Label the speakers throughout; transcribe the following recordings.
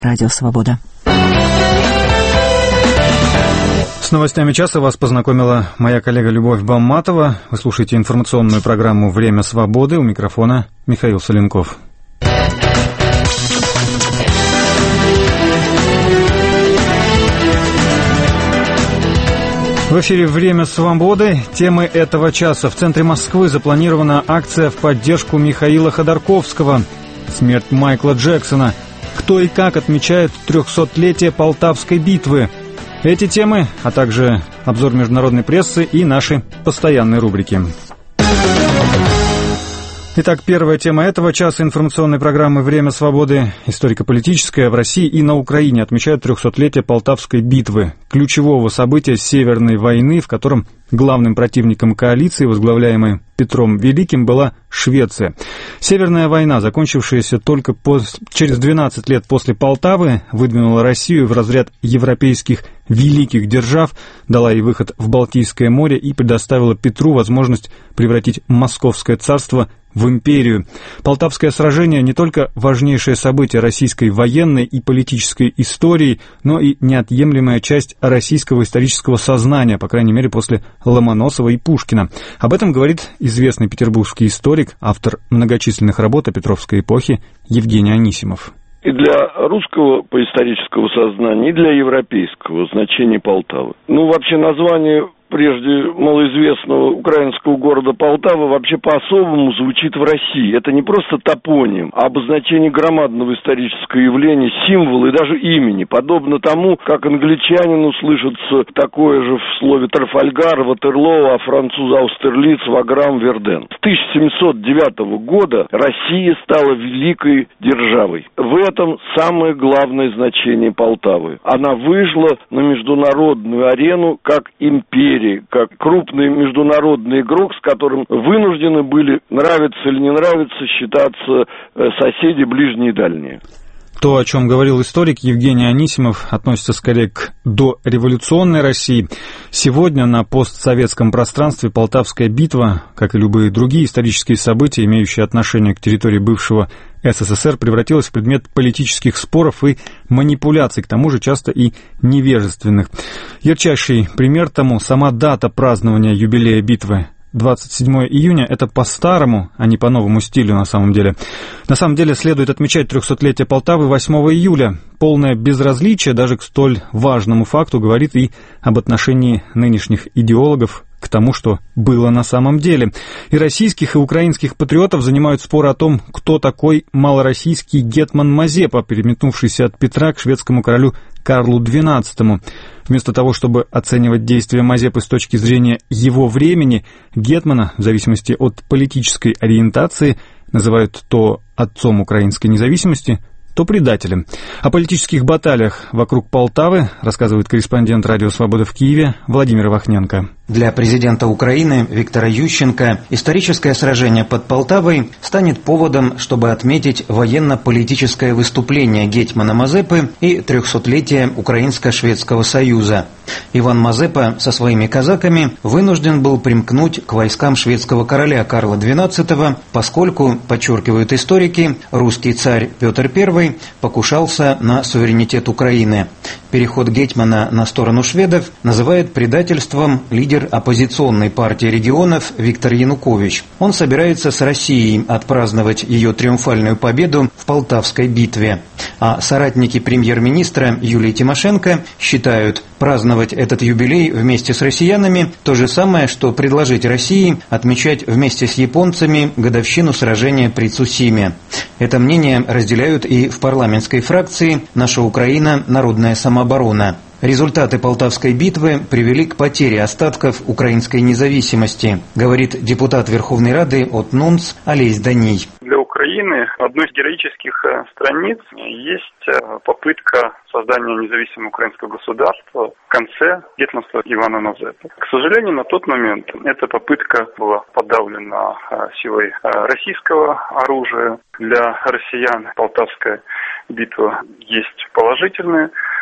Speaker 1: Радио Свобода.
Speaker 2: С новостями часа вас познакомила моя коллега Любовь Бамматова. Вы слушаете информационную программу «Время свободы». У микрофона Михаил Соленков. В эфире «Время свободы». Темы этого часа. В центре Москвы запланирована акция в поддержку Михаила Ходорковского. Смерть Майкла Джексона. Кто и как отмечает 300-летие Полтавской битвы. Эти темы, а также обзор международной прессы и наши постоянные рубрики. Итак, первая тема этого часа информационной программы «Время свободы» историко-политическая. В России и на Украине отмечают 300-летие Полтавской битвы, ключевого события Северной войны, в котором главным противником коалиции, возглавляемой Петром Великим, была Швеция. Северная война, закончившаяся только через 12 лет после Полтавы, выдвинула Россию в разряд европейских великих держав, дала ей выход в Балтийское море и предоставила Петру возможность превратить Московское царство в империю. Полтавское сражение не только важнейшее событие российской военной и политической истории, но и неотъемлемая часть российского исторического сознания, по крайней мере, после Ломоносова и Пушкина. Об этом говорит известный петербургский историк, автор многочисленных работ о Петровской эпохе Евгений Анисимов.
Speaker 3: И для русского поисторического сознания, и для европейского значения Полтавы. Вообще название прежде малоизвестного украинского города Полтава вообще по-особому звучит в России. Это не просто топоним, а обозначение громадного исторического явления, символа и даже имени. Подобно тому, как англичанину слышится такое же в слове Трафальгар, Ватерлоо, а француз Аустерлиц, Ваграм, Верден. С 1709 года Россия стала великой державой. В этом самое главное значение Полтавы. Она вышла на международную арену как империя, как крупный международный игрок, с которым вынуждены были, нравится или не нравится, считаться соседи ближние и дальние.
Speaker 2: То, о чем говорил историк Евгений Анисимов, относится скорее к дореволюционной России. Сегодня на постсоветском пространстве Полтавская битва, как и любые другие исторические события, имеющие отношение к территории бывшего СССР, превратилась в предмет политических споров и манипуляций, к тому же часто и невежественных. Ярчайший пример тому сама дата празднования юбилея битвы. 27 июня – это по-старому, а не по новому стилю на самом деле. На самом деле следует отмечать 300-летие Полтавы 8 июля. Полное безразличие даже к столь важному факту говорит и об отношении нынешних идеологов к тому, что было на самом деле. И российских, и украинских патриотов занимают споры о том, кто такой малороссийский гетман Мазепа, переметнувшийся от Петра к шведскому королю Карлу XII. Вместо того, чтобы оценивать действия Мазепы с точки зрения его времени, гетмана, в зависимости от политической ориентации, называют то отцом украинской независимости, то предателем. О политических баталиях вокруг Полтавы рассказывает корреспондент «Радио Свобода» в Киеве Владимир Вахненко.
Speaker 4: Для президента Украины Виктора Ющенко историческое сражение под Полтавой станет поводом, чтобы отметить военно-политическое выступление гетмана Мазепы и 300-летие Украинско-Шведского союза. Иван Мазепа со своими казаками вынужден был примкнуть к войскам шведского короля Карла XII, поскольку, подчеркивают историки, русский царь Петр I покушался на суверенитет Украины. Переход гетмана на сторону шведов называет предательством лидер оппозиционной партии регионов Виктор Янукович. Он собирается с Россией отпраздновать ее триумфальную победу в Полтавской битве. А соратники премьер-министра Юлии Тимошенко считают, праздновать этот юбилей вместе с россиянами то же самое, что предложить России отмечать вместе с японцами годовщину сражения при Цусиме. Это мнение разделяют и в парламентской фракции «Наша Украина. Народная самооборона». Результаты Полтавской битвы привели к потере остатков украинской независимости, говорит депутат Верховной Рады от НУНС Олесь Даний.
Speaker 5: Для Украины одной из героических страниц есть попытка создания независимого украинского государства в конце гетманства Ивана Мазепы. К сожалению, на тот момент эта попытка была подавлена силой российского оружия. Для россиян Полтавская битва есть положительные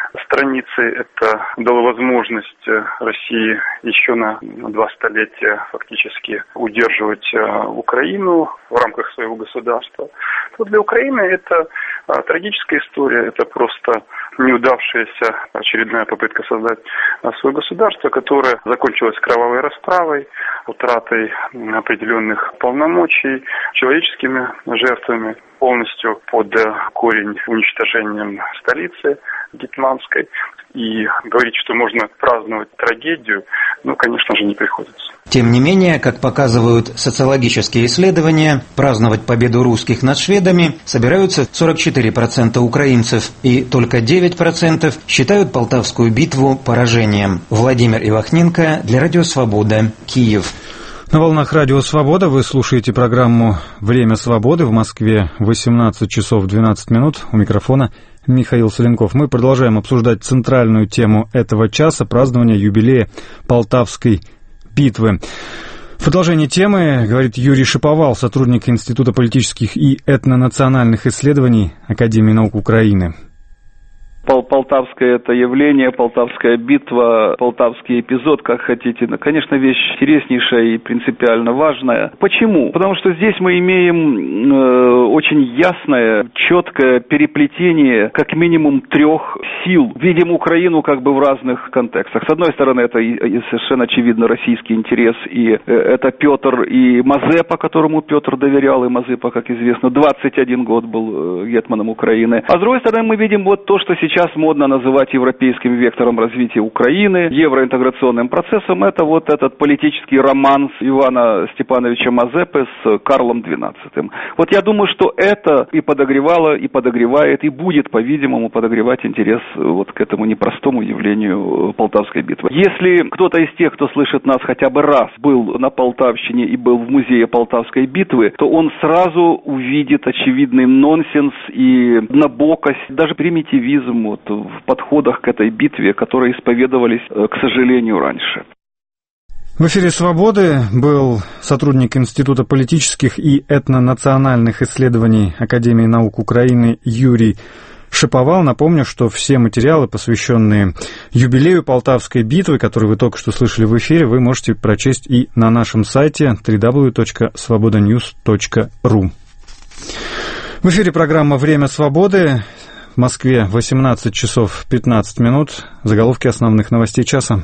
Speaker 5: страницы. Это дало возможность России еще на 2 столетия фактически удерживать Украину в рамках своего государства. То для Украины это трагическая история, это просто неудавшаяся очередная попытка создать свое государство, которое закончилось кровавой расправой, утратой определенных полномочий, человеческими жертвами, полностью под корень уничтожением столицы гетманской. И говорить, что можно праздновать трагедию, конечно же, не приходится.
Speaker 4: Тем не менее, как показывают социологические исследования, праздновать победу русских над шведами собираются 44% украинцев, и только 9% считают Полтавскую битву поражением. Владимир Ивахненко для Радио Свобода, Киев.
Speaker 2: На волнах Радио Свобода вы слушаете программу «Время свободы». В Москве 18 часов 12 минут. У микрофона Михаил Соленков. Мы продолжаем обсуждать центральную тему этого часа — празднования юбилея Полтавской битвы. В продолжении темы говорит Юрий Шиповал, сотрудник Института политических и этнонациональных исследований Академии наук Украины.
Speaker 1: Полтавское это явление, Полтавская битва, полтавский эпизод, как хотите. Конечно, вещь интереснейшая и принципиально важная. Почему? Потому что здесь мы имеем очень ясное, четкое переплетение как минимум 3 сил. Видим Украину как бы в разных контекстах. С одной стороны, это совершенно очевидно российский интерес, и это Петр и Мазепа, которому Петр доверял, и Мазепа, как известно, 21 год был гетманом Украины. А с другой стороны, мы видим вот то, что сейчас модно называть европейским вектором развития Украины, евроинтеграционным процессом. Это вот этот политический романс Ивана Степановича Мазепы с Карлом XII. Вот я думаю, что это и подогревало, и подогревает, и будет, по-видимому, подогревать интерес вот к этому непростому явлению Полтавской битвы. Если кто-то из тех, кто слышит нас хотя бы раз, был на Полтавщине и был в музее Полтавской битвы, то он сразу увидит очевидный нонсенс и однобокость, даже примитивизм в подходах к этой битве, которые исповедовались, к сожалению, раньше.
Speaker 2: В эфире «Свободы» был сотрудник Института политических и этнонациональных исследований Академии наук Украины Юрий Шиповал. Напомню, что все материалы, посвященные юбилею Полтавской битвы, которые вы только что слышали в эфире, вы можете прочесть и на нашем сайте www.svobodanews.ru. В эфире программа «Время свободы». В Москве 18 часов 15 минут. Заголовки основных новостей часа.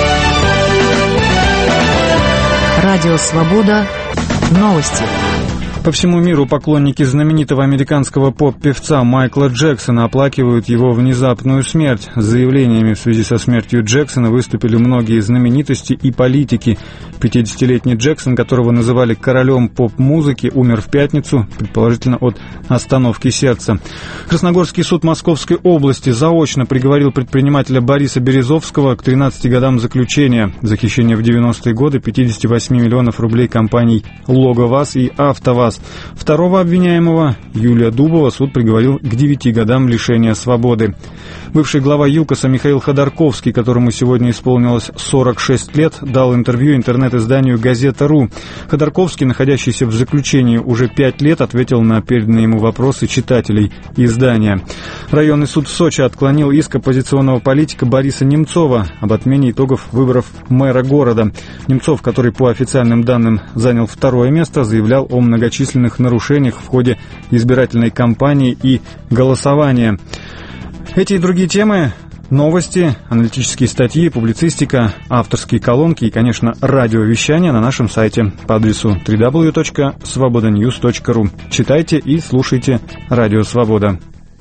Speaker 6: Радио «Свобода». Новости.
Speaker 2: По всему миру поклонники знаменитого американского поп-певца Майкла Джексона оплакивают его внезапную смерть. С заявлениями в связи со смертью Джексона выступили многие знаменитости и политики. 50-летний Джексон, которого называли королем поп-музыки, умер в пятницу, предположительно от остановки сердца. Красногорский суд Московской области заочно приговорил предпринимателя Бориса Березовского к 13 годам заключения за хищение в 90-е годы 58 миллионов рублей компаний «Логоваз» и «АвтоВАЗ». Второго обвиняемого, Юлия Дубова, суд приговорил к 9 годам лишения свободы. Бывший глава ЮКОСа Михаил Ходорковский, которому сегодня исполнилось 46 лет, дал интервью интернет-изданию «Газета.ру». Ходорковский, находящийся в заключении уже 5 лет, ответил на переданные ему вопросы читателей издания. Районный суд в Сочи отклонил иск оппозиционного политика Бориса Немцова об отмене итогов выборов мэра города. Немцов, который по официальным данным занял 2-е место, заявлял о многочисленных нарушениях в ходе избирательной кампании и голосования. Эти и другие темы, новости, аналитические статьи, публицистика, авторские колонки и, конечно, радиовещание на нашем сайте по адресу www.svobodanews.ru. Читайте и слушайте Радио Свобода.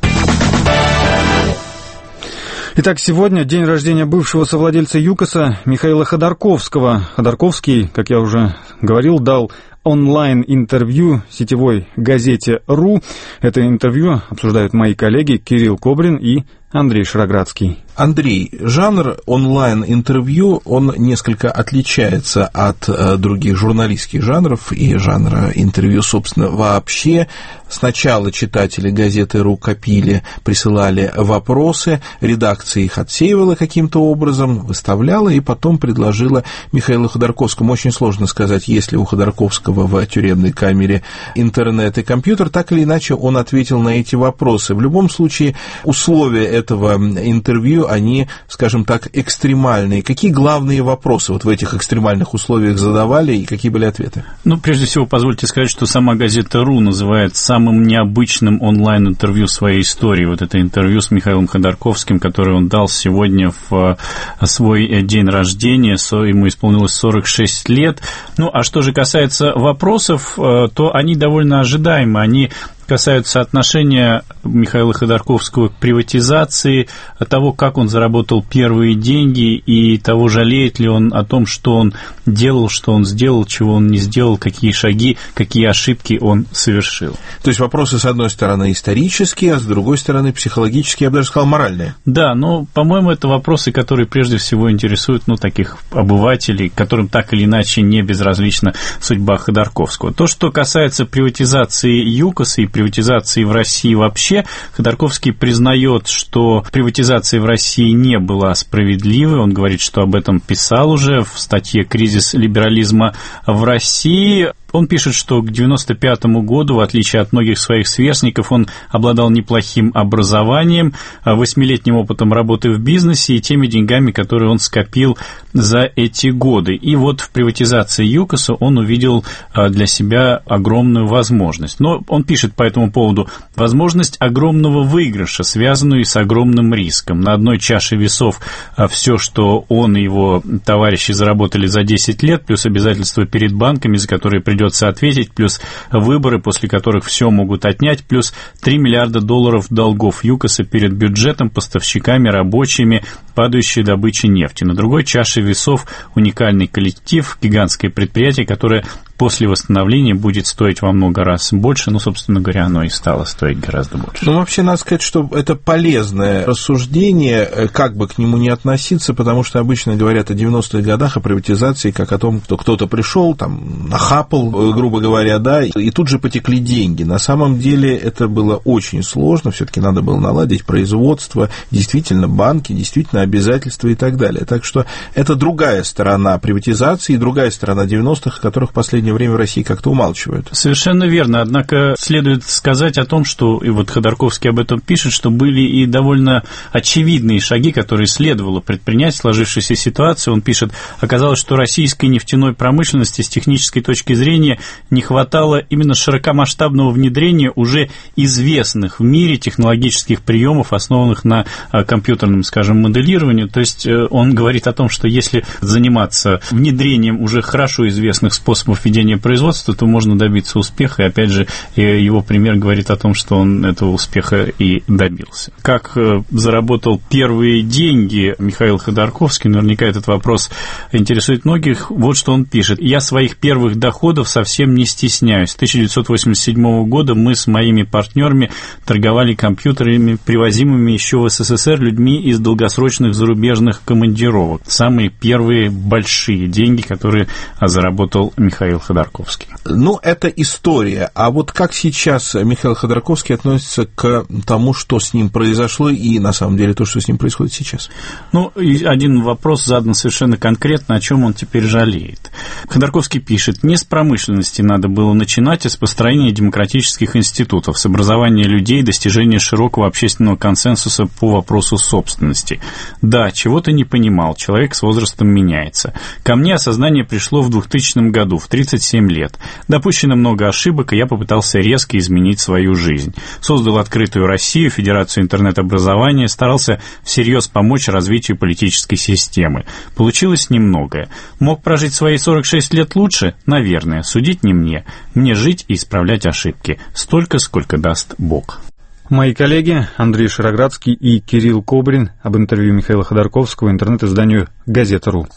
Speaker 2: Итак, сегодня день рождения бывшего совладельца ЮКОСа Михаила Ходорковского. Ходорковский, как я уже говорил, дал онлайн-интервью сетевой газете «РУ». Это интервью обсуждают мои коллеги Кирилл Кобрин и Андрей Шароградский.
Speaker 7: Андрей, жанр онлайн-интервью, он несколько отличается от других журналистских жанров и жанра интервью, собственно, вообще. Сначала читатели газеты «РУ» копили, присылали вопросы, редакция их отсеивала каким-то образом, выставляла и потом предложила Михаилу Ходорковскому. Очень сложно сказать, есть ли у Ходорковского в тюремной камере интернет и компьютер. Так или иначе, он ответил на эти вопросы. В любом случае, условия этого интервью, они, скажем так, экстремальные. Какие главные вопросы вот в этих экстремальных условиях задавали и какие были ответы?
Speaker 8: Ну, прежде всего, позвольте сказать, что сама газета «РУ» называет самым необычным онлайн-интервью своей истории. Вот это интервью с Михаилом Ходорковским, которое он дал сегодня в свой день рождения, ему исполнилось 46 лет. Ну, а что же касается вопросов, то они довольно ожидаемы, они касаются отношения Михаила Ходорковского к приватизации, того, как он заработал первые деньги и того, жалеет ли он о том, что он делал, что он сделал, чего он не сделал, какие шаги, какие ошибки он совершил.
Speaker 7: То есть вопросы, с одной стороны, исторические, а с другой стороны, психологические, я бы даже сказал, моральные.
Speaker 8: Да, но, по-моему, это вопросы, которые прежде всего интересуют, таких обывателей, которым так или иначе не безразлична судьба Ходорковского. То, что касается приватизации ЮКОСа и приватизации в России вообще, Ходорковский признает, что приватизация в России не была справедливой. Он говорит, что об этом писал уже в статье «Кризис либерализма в России». Он пишет, что к 1995 году, в отличие от многих своих сверстников, он обладал неплохим образованием, 8-летним опытом работы в бизнесе и теми деньгами, которые он скопил за эти годы. И вот в приватизации ЮКОСа он увидел для себя огромную возможность. Но он пишет по этому поводу: возможность огромного выигрыша, связанную с огромным риском. На одной чаше весов все, что он и его товарищи заработали за 10 лет, плюс обязательства перед банками, за которые придется ответить, плюс выборы, после которых все могут отнять, плюс $3 миллиарда долгов ЮКОСа перед бюджетом, поставщиками, рабочими, падающей добычей нефти. На другой чаше весов уникальный коллектив, гигантское предприятие, которое после восстановления будет стоить во много раз больше. Собственно говоря, оно и стало стоить гораздо больше.
Speaker 7: Вообще, надо сказать, что это полезное рассуждение, как бы к нему не относиться, потому что обычно говорят о 90-х годах, о приватизации, как о том, что кто-то пришел, нахапал, грубо говоря, и тут же потекли деньги. На самом деле это было очень сложно, все-таки надо было наладить производство, действительно банки, действительно обязательства и так далее. Так что это другая сторона приватизации и другая сторона 90-х, о которых в последнее время в России как-то умалчивают.
Speaker 8: Совершенно верно. Однако следует сказать о том, что, и вот Ходорковский об этом пишет, что были и довольно очевидные шаги, которые следовало предпринять в сложившейся ситуации. Он пишет: оказалось, что российской нефтяной промышленности с технической точки зрения не хватало именно широкомасштабного внедрения уже известных в мире технологических приемов, основанных на компьютерном, моделировании. То есть он говорит о том, что если заниматься внедрением уже хорошо известных способов ведения производства, то можно добиться успеха. И опять же, его пример говорит о том, что он этого успеха и добился. Как заработал первые деньги Михаил Ходорковский? Наверняка этот вопрос интересует многих. Вот что он пишет: «Я своих первых доходов совсем не стесняюсь. С 1987 года мы с моими партнерами торговали компьютерами, привозимыми еще в СССР людьми из долгосрочных зарубежных командировок». Самые первые большие деньги, которые заработал Михаил Ходорковский.
Speaker 7: Это история. А вот как сейчас Михаил Ходорковский относится к тому, что с ним произошло, и на самом деле то, что с ним происходит сейчас?
Speaker 8: Один вопрос задан совершенно конкретно, о чем он теперь жалеет. Ходорковский пишет: не с промышленности надо было начинать, а с построения демократических институтов, с образования людей, достижения широкого общественного консенсуса по вопросу собственности. Да, чего-то не понимал, человек с возрастом меняется. Ко мне осознание пришло в 2000 году, в 37 лет. Допущено много ошибок, и я попытался резко изменить свою жизнь. Создал открытую Россию, Федерацию интернет-образования, старался всерьез помочь развитию политической системы. Получилось немногое. Мог прожить свои 46 лет лучше? Наверное. Судить не мне. Мне жить и исправлять ошибки. Столько, сколько даст Бог».
Speaker 2: Мои коллеги Андрей Широградский и Кирилл Кобрин об интервью Михаила Ходорковского интернет-изданию «Газета.ру».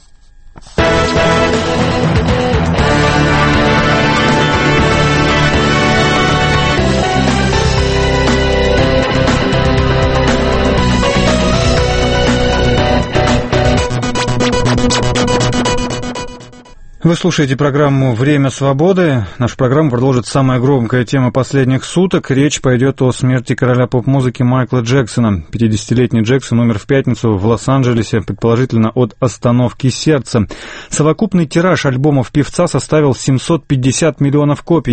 Speaker 2: Вы слушаете программу «Время свободы». Нашу программу продолжит самая громкая тема последних суток. Речь пойдет о смерти короля поп-музыки Майкла Джексона. 50-летний Джексон умер в пятницу в Лос-Анджелесе, предположительно от остановки сердца. Совокупный тираж альбомов певца составил 750 миллионов копий.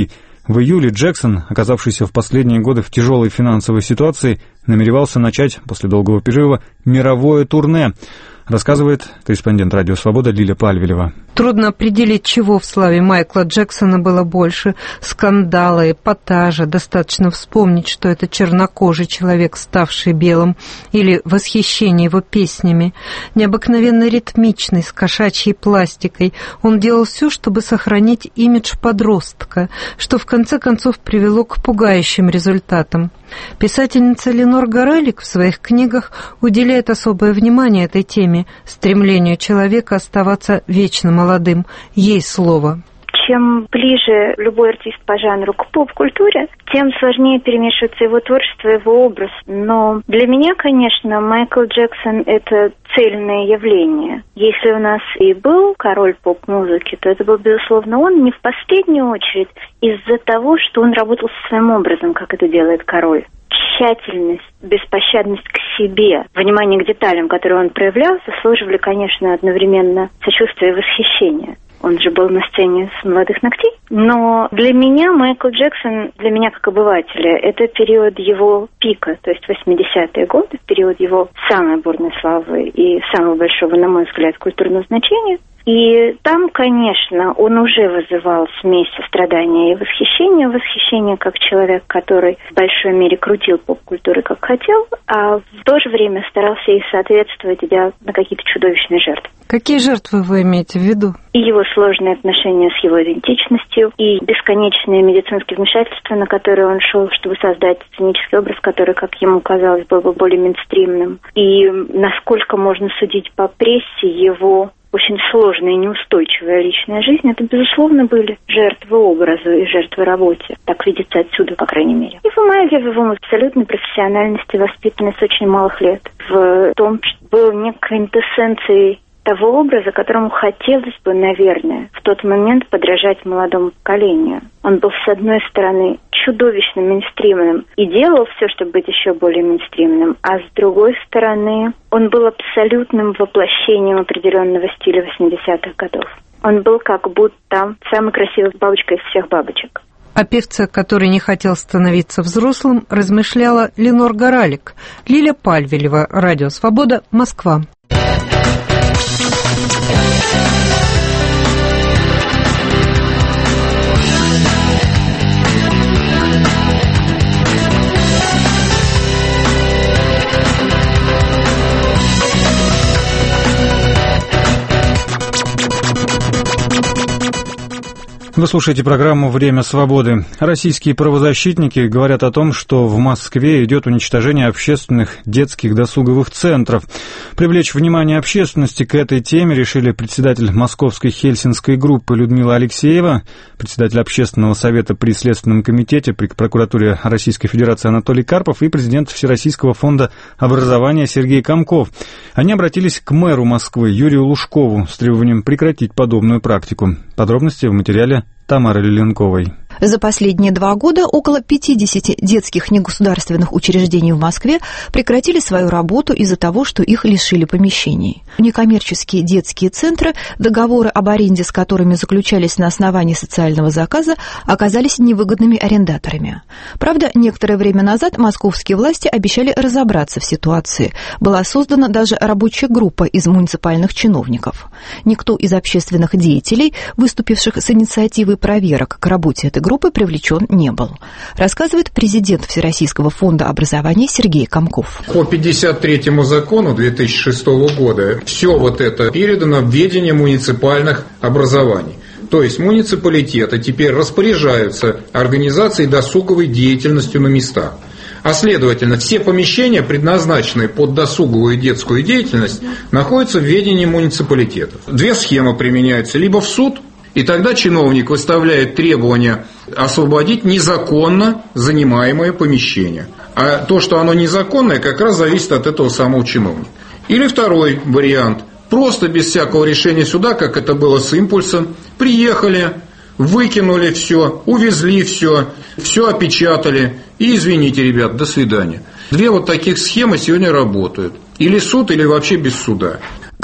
Speaker 2: В июле Джексон, оказавшийся в последние годы в тяжелой финансовой ситуации, намеревался начать после долгого перерыва мировое турне, рассказывает корреспондент «Радио Свобода» Лиля Пальвелева.
Speaker 9: Трудно определить, чего в славе Майкла Джексона было больше – скандала, эпатажа. Достаточно вспомнить, что это чернокожий человек, ставший белым, или восхищение его песнями. Необыкновенно ритмичный, с кошачьей пластикой. Он делал все, чтобы сохранить имидж подростка, что в конце концов привело к пугающим результатам. Писательница Ленор Горалик в своих книгах уделяет особое внимание этой теме – стремлению человека оставаться вечно молодым. Ей слово.
Speaker 10: Чем ближе любой артист по жанру к поп-культуре, тем сложнее перемешивается его творчество, его образ. Но для меня, конечно, Майкл Джексон – это цельное явление. Если у нас и был король поп-музыки, то это был, безусловно, он, не в последнюю очередь из-за того, что он работал со своим образом, как это делает король. Тщательность, беспощадность к себе, внимание к деталям, которые он проявлял, заслуживали, конечно, одновременно сочувствия и восхищения. Он же был на сцене с молодых ногтей. Но для меня Майкл Джексон, для меня как обывателя, это период его пика, то есть 80-е годы, период его самой бурной славы и самого большого, на мой взгляд, культурного значения. И там, конечно, он уже вызывал смесь сострадания и восхищения. Восхищение как человек, который в большой мере крутил поп-культуры как хотел, а в то же время старался ей соответствовать, идя на какие-то чудовищные жертвы.
Speaker 9: Какие жертвы вы имеете в виду? И
Speaker 10: его сложные отношения с его идентичностью, и бесконечные медицинские вмешательства, на которые он шел, чтобы создать сценический образ, который, как ему казалось, был бы более мейнстримным. И насколько можно судить по прессе, его очень сложная и неустойчивая личная жизнь, это, безусловно, были жертвы образу и жертвы работе. Так видится отсюда, по крайней мере. Его магия в его абсолютной профессиональности, воспитанной с очень малых лет, в том, что был некой квинтэссенцией того образа, которому хотелось бы, наверное, в тот момент подражать молодому поколению. Он был, с одной стороны, чудовищно мейнстримным и делал все, чтобы быть еще более мейнстримным, а с другой стороны, он был абсолютным воплощением определенного стиля 80-х годов. Он был как будто самой красивой бабочкой из всех бабочек.
Speaker 9: О певце, который не хотел становиться взрослым, размышляла Ленор Горалик. Лиля Пальвелева, Радио Свобода, Москва.
Speaker 2: Вы слушаете программу «Время свободы». Российские правозащитники говорят о том, что в Москве идет уничтожение общественных детских досуговых центров. Привлечь внимание общественности к этой теме решили председатель Московской Хельсинской группы Людмила Алексеева, председатель Общественного совета при Следственном комитете при прокуратуре Российской Федерации Анатолий Карпов и президент Всероссийского фонда образования Сергей Комков. Они обратились к мэру Москвы Юрию Лужкову с требованием прекратить подобную практику. Подробности в материале Тамары Лиленковой.
Speaker 11: За последние 2 года около 50 детских негосударственных учреждений в Москве прекратили свою работу из-за того, что их лишили помещений. Некоммерческие детские центры, договоры об аренде с которыми заключались на основании социального заказа, оказались невыгодными арендаторами. Правда, некоторое время назад московские власти обещали разобраться в ситуации. Была создана даже рабочая группа из муниципальных чиновников. Никто из общественных деятелей, выступивших с инициативой проверок к работе этой группы, привлечен не был. Рассказывает президент Всероссийского фонда образования Сергей Комков.
Speaker 12: По 53-му закону 2006 года все вот это передано в ведение муниципальных образований. То есть муниципалитеты теперь распоряжаются организацией досуговой деятельностью на местах. А следовательно, все помещения, предназначенные под досуговую и детскую деятельность, находятся в ведении муниципалитетов. 2 схемы применяются: либо в суд, и тогда чиновник выставляет требование освободить незаконно занимаемое помещение. А то, что оно незаконное, как раз зависит от этого самого чиновника. Или второй вариант. Просто без всякого решения суда, как это было с импульсом, приехали, выкинули все, увезли все опечатали. И извините, ребят, до свидания. 2 вот таких схемы сегодня работают. Или суд, или вообще без суда.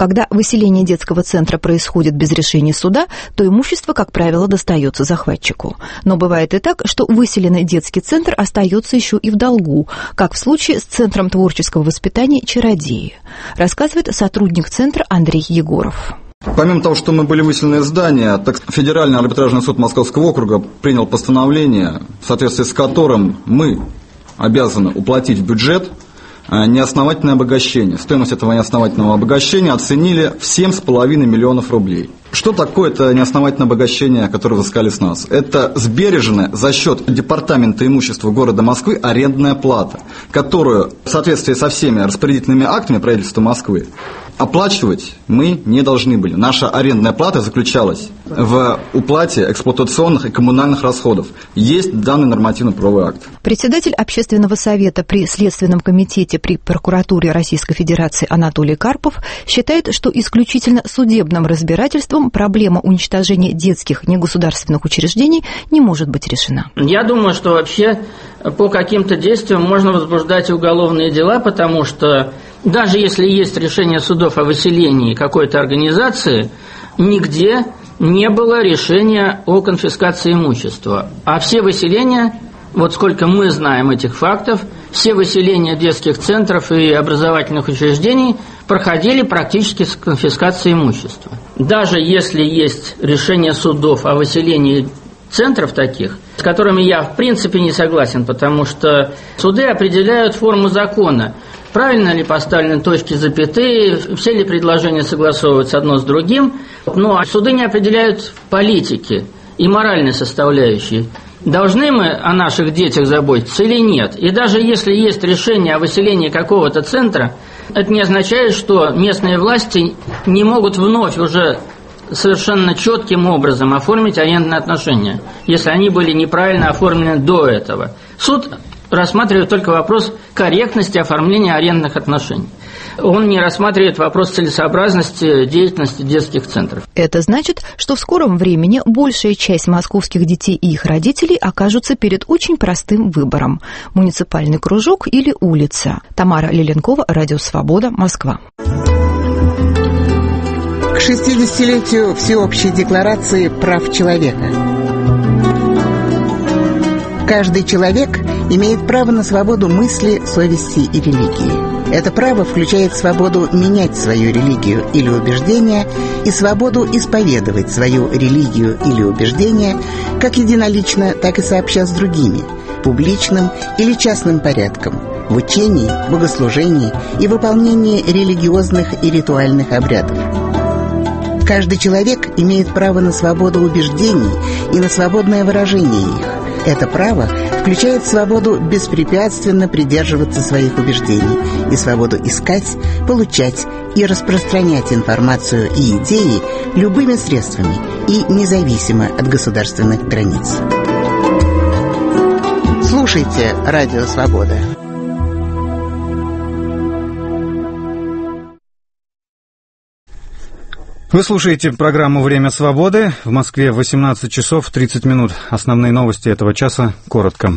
Speaker 11: Когда выселение детского центра происходит без решения суда, то имущество, как правило, достается захватчику. Но бывает и так, что выселенный детский центр остается еще и в долгу, как в случае с Центром творческого воспитания «Чародеи», рассказывает сотрудник центра Андрей Егоров.
Speaker 13: Помимо того, что мы были выселены из здания, так Федеральный арбитражный суд Московского округа принял постановление, в соответствии с которым мы обязаны уплатить в бюджет неосновательное обогащение. Стоимость этого неосновательного обогащения оценили в 7,5 миллионов рублей. Что такое это неосновательное обогащение, которое взыскали с нас? Это сбереженная за счет Департамента имущества города Москвы арендная плата, которую в соответствии со всеми распорядительными актами правительства Москвы оплачивать мы не должны были. Наша арендная плата заключалась в уплате эксплуатационных и коммунальных расходов. Есть данный нормативно-правовой акт.
Speaker 11: Председатель Общественного совета при Следственном комитете при прокуратуре Российской Федерации Анатолий Карпов считает, что исключительно судебным разбирательством проблема уничтожения детских негосударственных учреждений не может быть решена.
Speaker 14: Я думаю, что вообще по каким-то действиям можно возбуждать уголовные дела, потому что даже если есть решение судов о выселении какой-то организации, нигде не было решения о конфискации имущества. А все выселения, вот сколько мы знаем этих фактов, все выселения детских центров и образовательных учреждений проходили практически с конфискацией имущества. Даже если есть решение судов о выселении центров таких, с которыми я в принципе не согласен, потому что суды определяют форму закона. Правильно ли поставлены точки, запятые, все ли предложения согласовываются одно с другим. Но суды не определяют политики и моральной составляющей. Должны мы о наших детях заботиться или нет? И даже если есть решение о выселении какого-то центра, это не означает, что местные власти не могут вновь уже совершенно четким образом оформить арендные отношения, если они были неправильно оформлены до этого. Суд рассматривает только вопрос корректности оформления арендных отношений. Он не рассматривает вопрос целесообразности деятельности детских центров.
Speaker 11: Это значит, что в скором времени большая часть московских детей и их родителей окажутся перед очень простым выбором – муниципальный кружок или улица. Тамара Лиленкова, Радио Свобода, Москва.
Speaker 15: К 60-летию Всеобщей декларации прав человека. Каждый человек имеет право на свободу мысли, совести и религии. Это право включает свободу менять свою религию или убеждение и свободу исповедовать свою религию или убеждение как единолично, так и сообща с другими, публичным или частным порядком, в учении, богослужении и выполнении религиозных и ритуальных обрядов. Каждый человек имеет право на свободу убеждений и на свободное выражение их. Это право включает свободу беспрепятственно придерживаться своих убеждений и свободу искать, получать и распространять информацию и идеи любыми средствами и независимо от государственных границ. Слушайте Радио Свобода.
Speaker 2: Вы слушаете программу «Время свободы». В Москве 18 часов 30 минут. Основные новости этого часа коротко.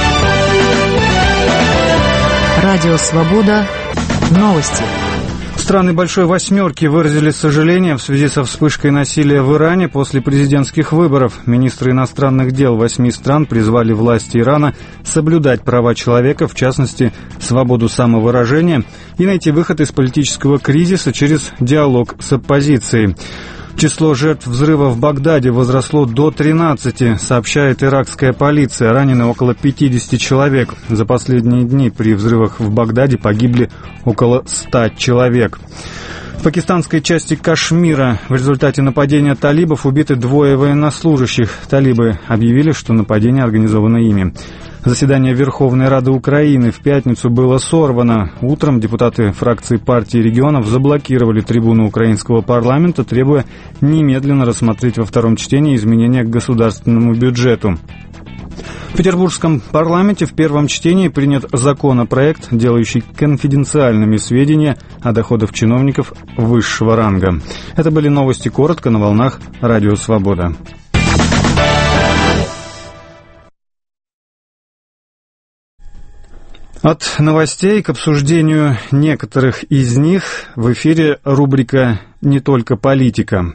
Speaker 6: Радио «Свобода». Новости.
Speaker 2: Страны Большой Восьмерки выразили сожаление в связи со вспышкой насилия в Иране после президентских выборов. Министры иностранных дел 8 стран призвали власти Ирана соблюдать права человека, в частности, свободу самовыражения, и найти выход из политического кризиса через диалог с оппозицией. Число жертв взрыва в Багдаде возросло до 13, сообщает иракская полиция. Ранены около 50 человек. За последние дни при взрывах в Багдаде погибли около 100 человек. В пакистанской части Кашмира в результате нападения талибов убиты 2 военнослужащих. Талибы объявили, что нападение организовано ими. Заседание Верховной Рады Украины в пятницу было сорвано. Утром депутаты фракции партии регионов заблокировали трибуну украинского парламента, требуя немедленно рассмотреть во втором чтении изменения к государственному бюджету. В Петербургском парламенте в первом чтении принят законопроект, делающий конфиденциальными сведения о доходах чиновников высшего ранга. Это были новости коротко на волнах Радио Свобода. От новостей к обсуждению некоторых из них в эфире рубрика «Не только политика».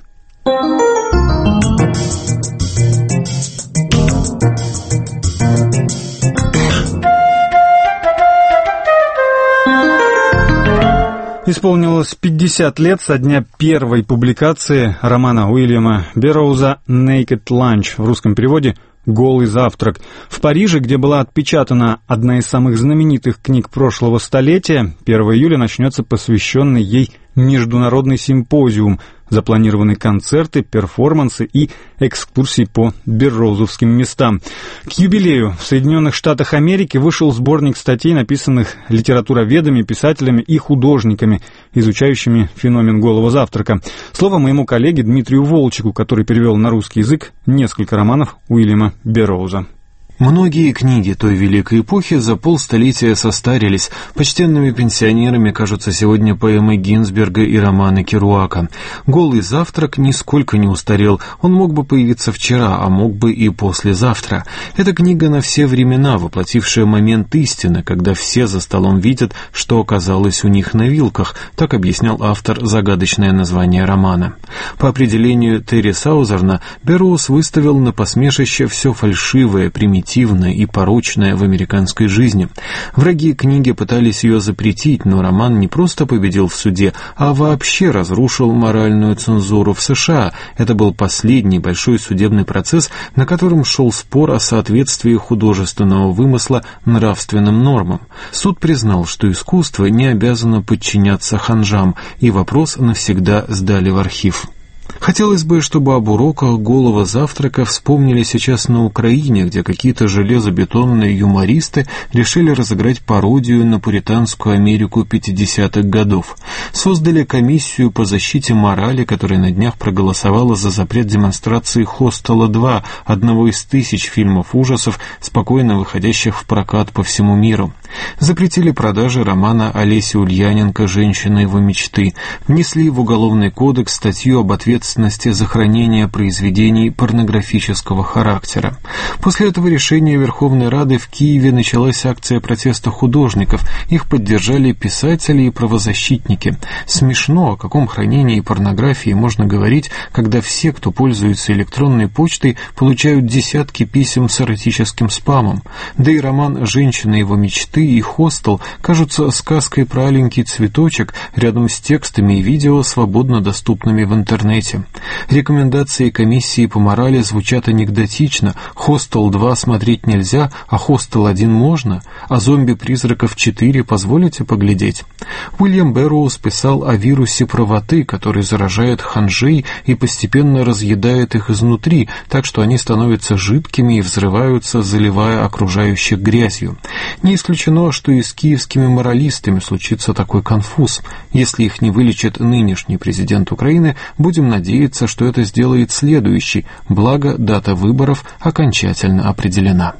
Speaker 2: Исполнилось 50 лет со дня первой публикации романа Уильяма Берроуза «Naked Lunch», в русском переводе «Голый завтрак». В Париже, где была отпечатана одна из самых знаменитых книг прошлого столетия, 1 июля начнется посвященный ей международный симпозиум, запланированы концерты, перформансы и экскурсии по берроузовским местам. К юбилею в Соединенных Штатах Америки вышел сборник статей, написанных литературоведами, писателями и художниками, изучающими феномен голого завтрака. Слово моему коллеге Дмитрию Волчику, который перевел на русский язык несколько романов Уильяма Берроуза.
Speaker 16: Многие книги той великой эпохи за полстолетия состарились. Почтенными пенсионерами кажутся сегодня поэмы Гинзберга и романы Керуака. «Голый завтрак» нисколько не устарел. Он мог бы появиться вчера, а мог бы и послезавтра. Это книга на все времена, воплотившая момент истины, когда все за столом видят, что оказалось у них на вилках. Так объяснял автор загадочное название романа. По определению Терри Саузерна, Берроуз выставил на посмешище все фальшивое, примитивное и порочное в американской жизни. Враги книги пытались ее запретить, но роман не просто победил в суде, а вообще разрушил моральную цензуру в США. Это был последний большой судебный процесс, на котором шел спор о соответствии художественного вымысла нравственным нормам. Суд признал, что искусство не обязано подчиняться ханжам, и вопрос навсегда сдали в архив. Хотелось бы, чтобы об уроках голого завтрака вспомнили сейчас на Украине, где какие-то железобетонные юмористы решили разыграть пародию на пуританскую Америку 50-х годов. Создали комиссию по защите морали, которая на днях проголосовала за запрет демонстрации «Хостела 2», одного из тысяч фильмов ужасов, спокойно выходящих в прокат по всему миру. Запретили продажи романа Олеси Ульяненко «Женщина его мечты». Внесли в Уголовный кодекс статью об ответственности за хранение произведений порнографического характера. После этого решения Верховной Рады в Киеве началась акция протеста художников. Их поддержали писатели и правозащитники. Смешно, о каком хранении порнографии можно говорить, когда все, кто пользуется электронной почтой, получают десятки писем с эротическим спамом. Да и роман «Женщина его мечты» и «Хостел» кажутся сказкой про аленький цветочек рядом с текстами и видео, свободно доступными в интернете. Рекомендации комиссии по морали звучат анекдотично. «Хостел 2» смотреть нельзя, а «Хостел 1» можно, а «Зомби-призраков 4» позволите поглядеть. Уильям Берроуз писал о вирусе правоты, который заражает ханжей и постепенно разъедает их изнутри, так что они становятся жидкими и взрываются, заливая окружающих грязью. Не исключено, что и с киевскими моралистами случится такой конфуз. Если их не вылечит нынешний президент Украины, будем надеяться, что это сделает следующий, благо дата выборов окончательно определена.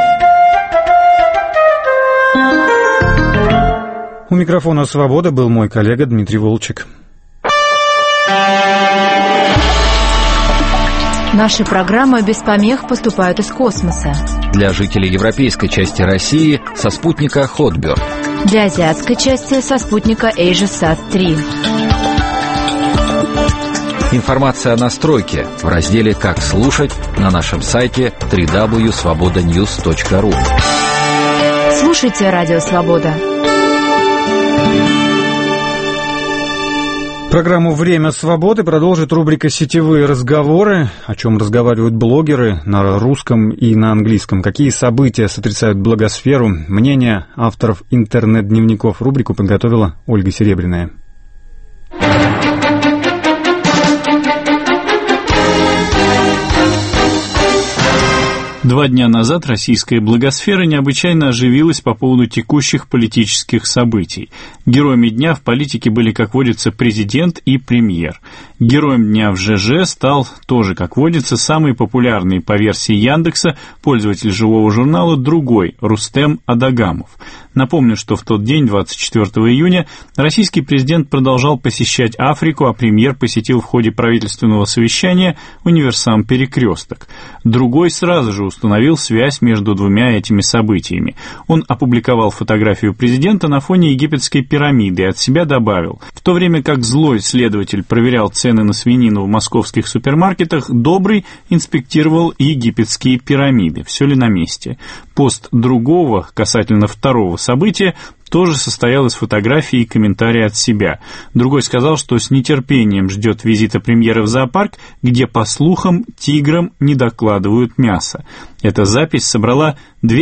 Speaker 2: У микрофона «Свобода» был мой коллега Дмитрий Волчек.
Speaker 6: Наши программы без помех поступают из космоса.
Speaker 17: Для жителей европейской части России со спутника Hotbird.
Speaker 6: Для азиатской части со спутника AsiaSat 3.
Speaker 17: Информация о настройке в разделе «Как слушать» на нашем сайте www.svobodanews.ru.
Speaker 6: Слушайте Радио Свобода.
Speaker 2: Программу «Время свободы» продолжит рубрика «Сетевые разговоры», о чем разговаривают блогеры на русском и на английском. Какие события сотрясают блогосферу? Мнение авторов интернет-дневников. Рубрику подготовила Ольга Серебряная.
Speaker 8: 2 дня назад российская блогосфера необычайно оживилась по поводу текущих политических событий. Героями дня в политике были, как водится, президент и премьер. Героем дня в ЖЖ стал тоже, как водится, самый популярный по версии Яндекса пользователь живого журнала другой, Рустем Адагамов. Напомню, что в тот день, 24 июня, российский президент продолжал посещать Африку, а премьер посетил в ходе правительственного совещания универсам «Перекресток». Другой сразу же установил связь между двумя этими событиями. Он опубликовал фотографию президента на фоне египетской пирамиды и от себя добавил: в то время как злой следователь проверял цены на свинину в московских супермаркетах, добрый инспектировал египетские пирамиды. Все ли на месте? Пост другого касательно второго события тоже состоял из фотографий и комментарий от себя. Другой сказал, что с нетерпением ждет визита премьера в зоопарк, где, по слухам, тиграм не докладывают мясо. Эта запись собрала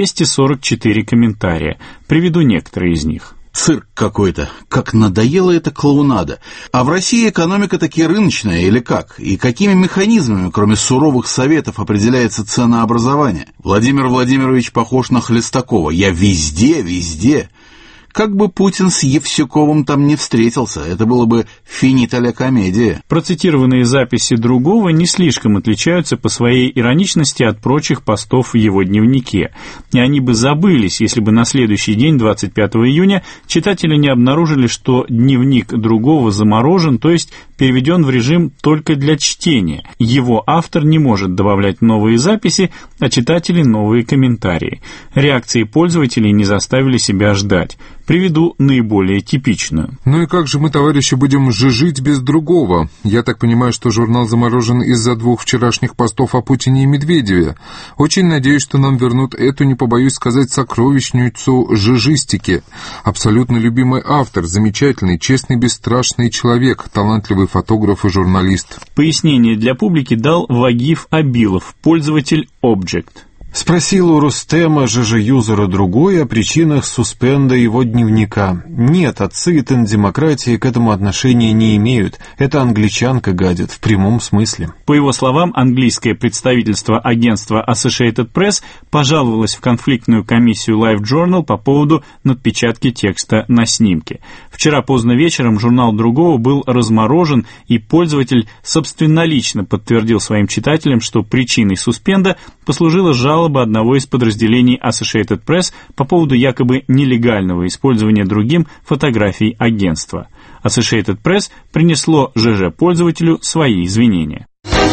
Speaker 8: 244 комментария. Приведу некоторые из них.
Speaker 18: Цирк какой-то. Как надоела эта клоунада. А в России экономика таки рыночная или как? И какими механизмами, кроме суровых советов, определяется ценообразование? Владимир Владимирович похож на Хлестакова. Я везде. Как бы Путин с Евсюковым там не встретился, это было бы финита ля комедия.
Speaker 8: Процитированные записи другого не слишком отличаются по своей ироничности от прочих постов в его дневнике. И они бы забылись, если бы на следующий день, 25 июня, читатели не обнаружили, что дневник другого заморожен, то есть переведен в режим только для чтения. Его автор не может добавлять новые записи, а читатели новые комментарии. Реакции пользователей не заставили себя ждать. Приведу наиболее типичную.
Speaker 19: Ну и как же мы, товарищи, будем жить без другого? Я так понимаю, что журнал заморожен из-за двух вчерашних постов о Путине и Медведеве. Очень надеюсь, что нам вернут эту, не побоюсь сказать, сокровищницу жижистики. Абсолютно любимый автор, замечательный, честный, бесстрашный человек, талантливый фотограф и журналист.
Speaker 8: Пояснение для публики дал Вагиф Абилов, пользователь Object.
Speaker 16: Спросил у Рустема, ЖЖ-юзера, другой о причинах суспенда его дневника. Нет, отцы демократии к этому отношения не имеют. Это англичанка гадит, в прямом смысле.
Speaker 8: По его словам, английское представительство агентства Associated Press пожаловалось в конфликтную комиссию Life Journal по поводу надпечатки текста на снимке. Вчера поздно вечером журнал другого был разморожен, и пользователь собственнолично подтвердил своим читателям, что причиной суспенда послужила жалоба одного из подразделений Associated Press по поводу якобы нелегального использования другим фотографий агентства. Associated Press принесло ЖЖ-пользователю свои извинения.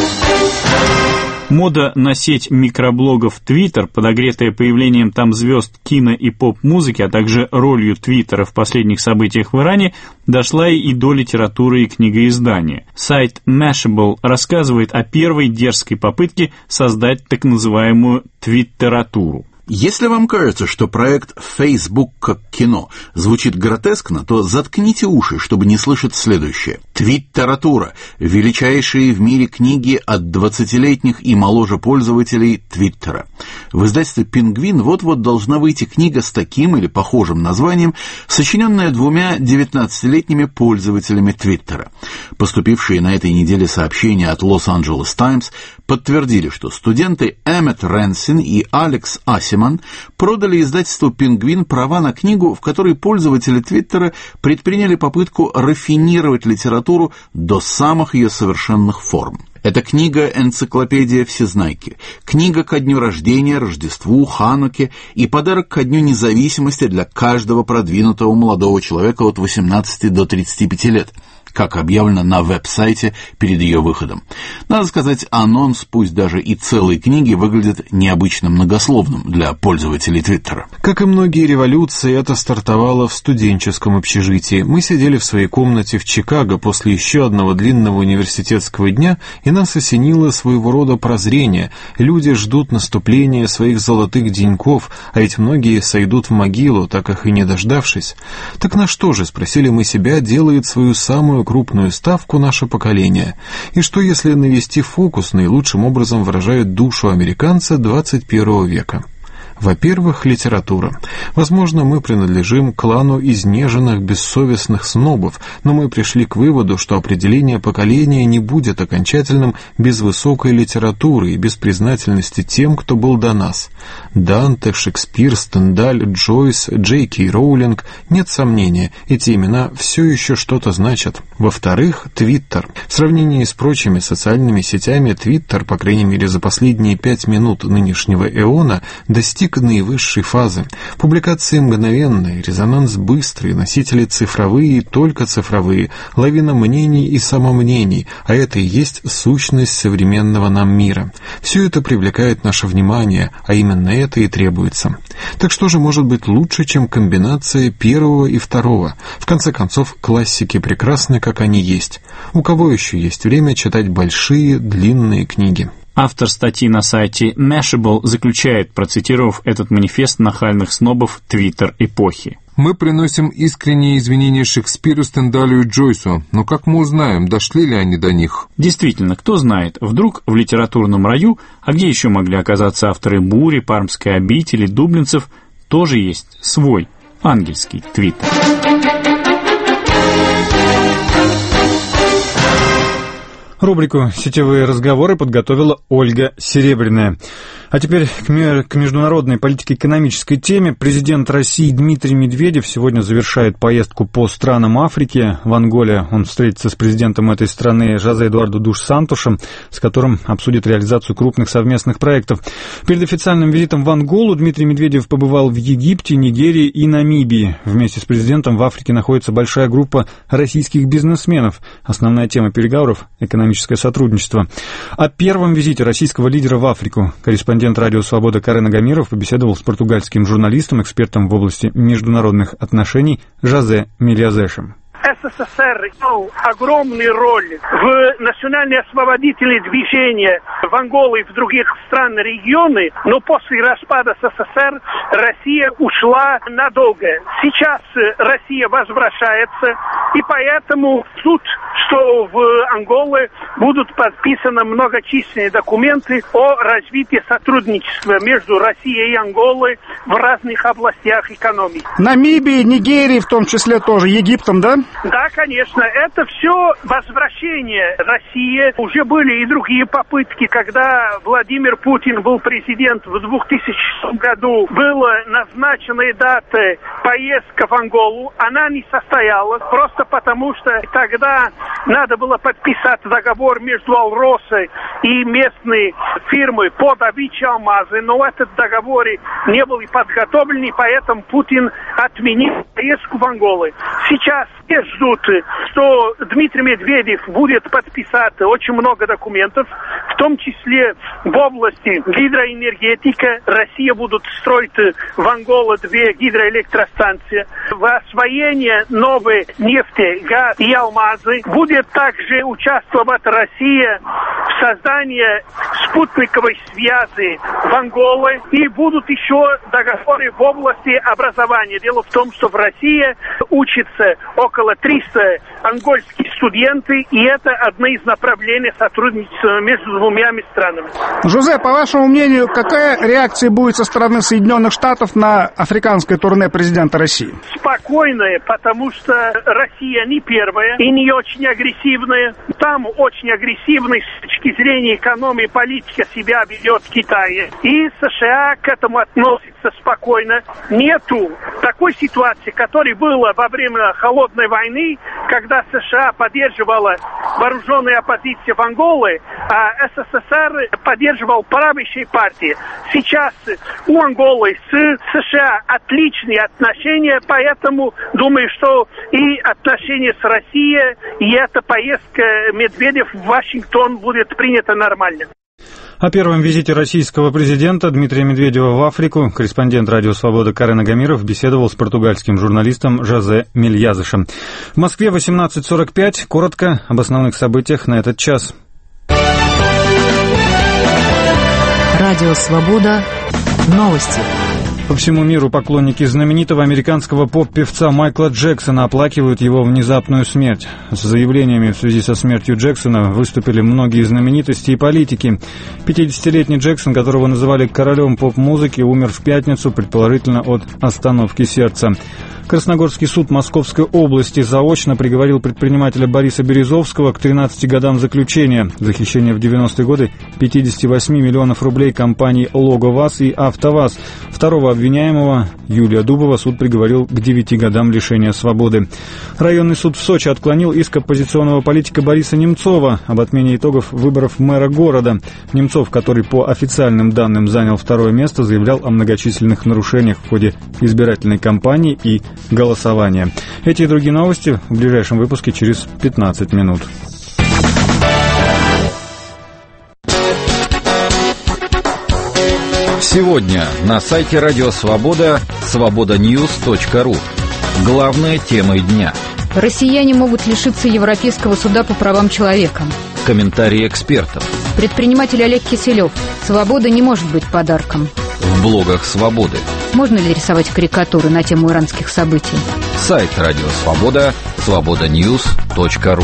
Speaker 8: Мода на сеть микроблогов Twitter, подогретая появлением там звезд кино и поп-музыки, а также ролью Твиттера в последних событиях в Иране, дошла и до литературы и книгоиздания. Сайт Mashable рассказывает о первой дерзкой попытке создать так называемую твиттературу.
Speaker 18: Если вам кажется, что проект Facebook как кино звучит гротескно, то заткните уши, чтобы не слышать следующее. Твиттература – величайшие в мире книги от 20-летних и моложе пользователей Твиттера. В издательстве «Пингвин» вот-вот должна выйти книга с таким или похожим названием, сочиненная двумя 19-летними пользователями Твиттера. Поступившие на этой неделе сообщения от Los-Angeles Times подтвердили, что студенты Эммет Ренсин и Алекс Асиман продали издательству «Пингвин» права на книгу, в которой пользователи Твиттера предприняли попытку рафинировать литературу до самых ее совершенных форм. Это книга-энциклопедия всезнайки, книга ко дню рождения, Рождеству, Хануке и подарок ко дню независимости для каждого продвинутого молодого человека от 18 до 35 лет, как объявлено на веб-сайте перед ее выходом. Надо сказать, анонс, пусть даже и целой книги, выглядит необычно многословным для пользователей Твиттера.
Speaker 16: Как и многие революции, это стартовало в студенческом общежитии. Мы сидели в своей комнате в Чикаго после еще одного длинного университетского дня, и нас осенило своего рода прозрение. Люди ждут наступления своих золотых деньков, а ведь многие сойдут в могилу, так их и не дождавшись. Так на что же, спросили мы себя, делает свою самую крупную ставку наше поколение? И что, если навести фокус наилучшим образом выражает душу американца 21 века? Во-первых, литература. Возможно, мы принадлежим к клану изнеженных, бессовестных снобов, но мы пришли к выводу, что определение поколения не будет окончательным без высокой литературы и без признательности тем, кто был до нас. Данте, Шекспир, Стендаль, Джойс, Джей Кей Роулинг, нет сомнения, эти имена все еще что-то значат. Во-вторых, Твиттер. В сравнении с прочими социальными сетями, Твиттер, по крайней мере за последние 5 минут нынешнего эона, достиг пик наивысшей фазы. Публикации мгновенные, резонанс быстрый, носители цифровые и только цифровые, лавина мнений и самомнений, а это и есть сущность современного нам мира. Все это привлекает наше внимание, а именно это и требуется. Так что же может быть лучше, чем комбинация первого и второго? В конце концов, классики прекрасны, как они есть. У кого еще есть время читать большие, длинные книги?
Speaker 8: Автор статьи на сайте Mashable заключает, процитировав этот манифест нахальных снобов Твиттер-эпохи.
Speaker 19: Мы приносим искренние извинения Шекспиру, Стендалю и Джойсу, но как мы узнаем, дошли ли они до них?
Speaker 8: Действительно, кто знает, вдруг в литературном раю, а где еще могли оказаться авторы «Бури», «Пармской обители», «Дублинцев», тоже есть свой ангельский Твиттер.
Speaker 2: Рубрику «Сетевые разговоры» подготовила Ольга Серебряная. А теперь к международной политико-экономической теме. Президент России Дмитрий Медведев сегодня завершает поездку по странам Африки. В Анголе он встретится с президентом этой страны Жозе Эдуардо дус Сантошем, с которым обсудит реализацию крупных совместных проектов. Перед официальным визитом в Анголу Дмитрий Медведев побывал в Египте, Нигерии и Намибии. Вместе с президентом в Африке находится большая группа российских бизнесменов. Основная тема переговоров – экономическое сотрудничество. О первом визите российского лидера в Африку корреспондент Радио Свобода Карен Агамиров побеседовал с португальским журналистом, экспертом в области международных отношений Жозе Мельязешем.
Speaker 20: СССР играл огромную роль в национально-освободительном движении в Анголе и в других странах регионе, но после распада СССР Россия ушла надолго. Сейчас Россия возвращается, и поэтому тут, что в Анголе будут подписаны многочисленные документы о развитии сотрудничества между Россией и Анголой в разных областях экономики.
Speaker 21: Намибии, Нигерии, в том числе тоже, Египтом, да?
Speaker 20: Да, конечно, это все возвращение России. Уже были и другие попытки, когда Владимир Путин был президент в 2006 году. Была назначена дата поездка в Анголу. Она не состоялась, просто потому что тогда надо было подписать договор между Алросой и местной фирмой по добыче алмаза. Но этот договор не был подготовлен, и поэтому Путин отменил поездку в Анголу. Сейчас все ждут, что Дмитрий Медведев будет подписать очень много документов, в том числе в области гидроэнергетики. Россия будет строить в Анголе 2 гидроэлектростанции. В освоении новой нефти, газ и алмазы будет также участвовать Россия в создании спутниковой связи в Анголе. И будут еще договоры в области образования. Дело в том, что в России учатся около 300 ангольских студентов, и это одно из направлений сотрудничества между двумя странами.
Speaker 21: Жозе, по вашему мнению, какая реакция будет со стороны Соединенных Штатов на африканское турне президента России?
Speaker 20: Спокойная, потому что Россия не первая и не очень агрессивная. Там очень агрессивный с точки зрения экономии и политики себя ведет Китай. И США к этому относится спокойно. Нету такой ситуации, которая была во время холодной войны, когда США поддерживала вооруженную оппозицию в Анголе, а СССР поддерживал правящие партии. Сейчас у Анголы с США отличные отношения, поэтому думаю, что и отношения с Россией, и эта поездка Медведев в Вашингтон будет принята нормально.
Speaker 2: О первом визите российского президента Дмитрия Медведева в Африку корреспондент Радио Свобода Карен Агамиров беседовал с португальским журналистом Жозе Мельязешем. В Москве 18:45. Коротко об основных событиях на этот час.
Speaker 6: Радио Свобода. Новости.
Speaker 2: По всему миру поклонники знаменитого американского поп-певца Майкла Джексона оплакивают его внезапную смерть. С заявлениями в связи со смертью Джексона выступили многие знаменитости и политики. 50-летний Джексон, которого называли королем поп-музыки, умер в пятницу, предположительно от остановки сердца. Красногорский суд Московской области заочно приговорил предпринимателя Бориса Березовского к 13 годам заключения за хищение в 90-е годы 58 миллионов рублей компаний «Логоваз» и «АвтоВАЗ». Второго обвиняемого, Юлия Дубова, суд приговорил к 9 годам лишения свободы. Районный суд в Сочи отклонил иск оппозиционного политика Бориса Немцова об отмене итогов выборов мэра города. Немцов, который по официальным данным занял второе место, заявлял о многочисленных нарушениях в ходе избирательной кампании и голосования. Эти и другие новости в ближайшем выпуске через 15 минут.
Speaker 17: Сегодня на сайте Радио Свобода свободаньюз.ру. Главные темы дня.
Speaker 6: Россияне могут лишиться Европейского суда по правам человека.
Speaker 17: Комментарии экспертов.
Speaker 6: Предприниматель Олег Киселев. Свобода не может быть подарком.
Speaker 17: В блогах Свободы.
Speaker 6: Можно ли рисовать карикатуры на тему иранских событий?
Speaker 17: Сайт Радио Свобода свободаньюз.ру.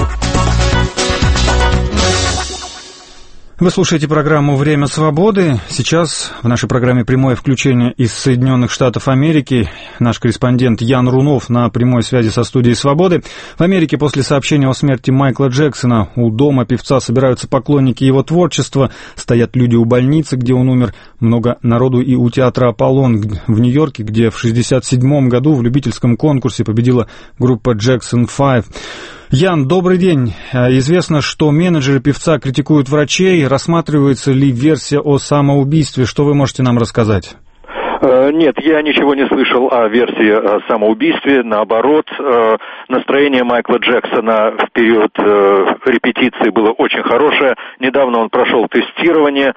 Speaker 2: Вы слушаете программу «Время свободы». Сейчас в нашей программе прямое включение из Соединенных Штатов Америки. Наш корреспондент Ян Рунов на прямой связи со студией «Свободы». В Америке после сообщения о смерти Майкла Джексона у дома певца собираются поклонники его творчества. Стоят люди у больницы, где он умер. Много народу и у театра «Аполлон» в Нью-Йорке, где в 1967 году в любительском конкурсе победила группа Jackson 5. Ян, добрый день. Известно, что менеджеры певца критикуют врачей. Рассматривается ли версия о самоубийстве? Что вы можете нам рассказать?
Speaker 3: Нет, я ничего не слышал о версии о самоубийстве. Наоборот, настроение Майкла Джексона в период репетиции было очень хорошее. Недавно он прошел тестирование,